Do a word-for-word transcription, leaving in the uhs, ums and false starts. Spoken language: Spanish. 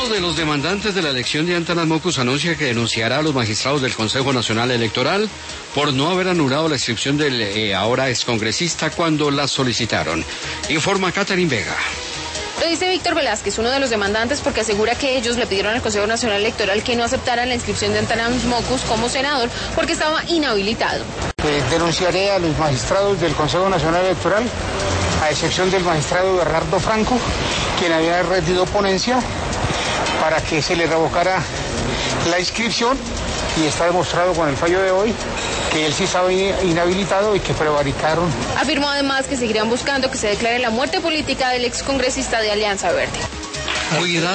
Uno de los demandantes de la elección de Antanas Mockus anuncia que denunciará a los magistrados del Consejo Nacional Electoral por no haber anulado la inscripción del eh, ahora excongresista cuando la solicitaron. Informa Catherine Vega. Lo dice Víctor Velázquez, uno de los demandantes, porque asegura que ellos le pidieron al Consejo Nacional Electoral que no aceptaran la inscripción de Antanas Mockus como senador porque estaba inhabilitado. Eh, denunciaré a los magistrados del Consejo Nacional Electoral, a excepción del magistrado Bernardo Franco, quien había rendido ponencia para que se le revocara la inscripción, y está demostrado con el fallo de hoy que él sí estaba inhabilitado y que prevaricaron. Afirmó además que seguirán buscando que se declare la muerte política del excongresista de Alianza Verde. Cuidado.